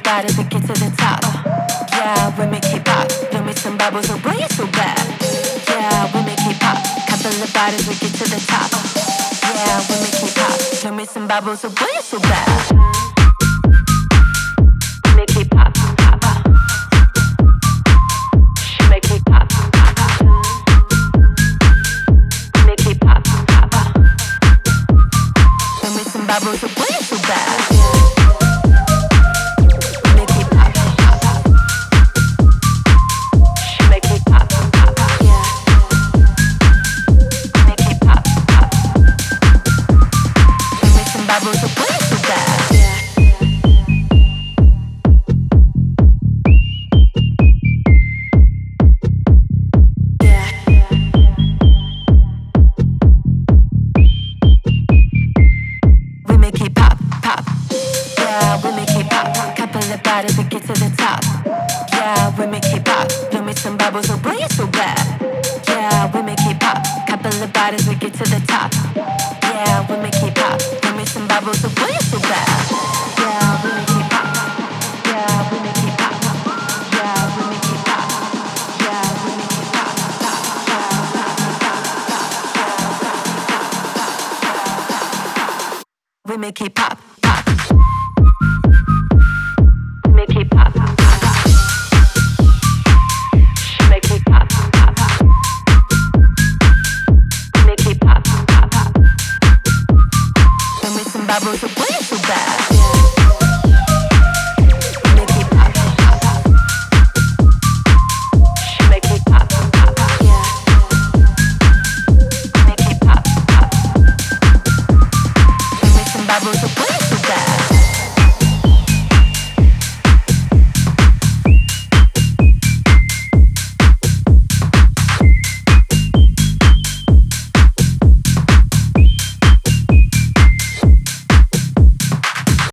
body, we get to the top. Yeah, we make it pop. Blow me some bubbles, oh boy, it's so bad. Yeah, we make it pop. Couple of bodies, we get to the top. Yeah, we make it pop. Blow me some bubbles, oh boy, it's so bad. Make it pop, pop, pop. Make it pop, pop, pop. Make it pop, pop, pop. Blow me some bubbles, oh boy, it's so bad. Bubbles are way too bad. Yeah. We make it pop, pop. Yeah, we make it pop. Couple of bodies, we get to the top. Yeah, we make it pop. Blow me some bubbles, oh boy, it's so bad. Yeah, we make it pop. Couple of bodies, we get to the top. Yeah, we make it pop. Some bubbles, so boy, it's so bad. Yeah, we make it pop. Yeah, we make it pop. Yeah, we make it pop. Yeah, we make it pop. We make it pop, pop. Make it pop, pop. Make it pop, pop. Make it pop, pop. Some bubbles are way too bad.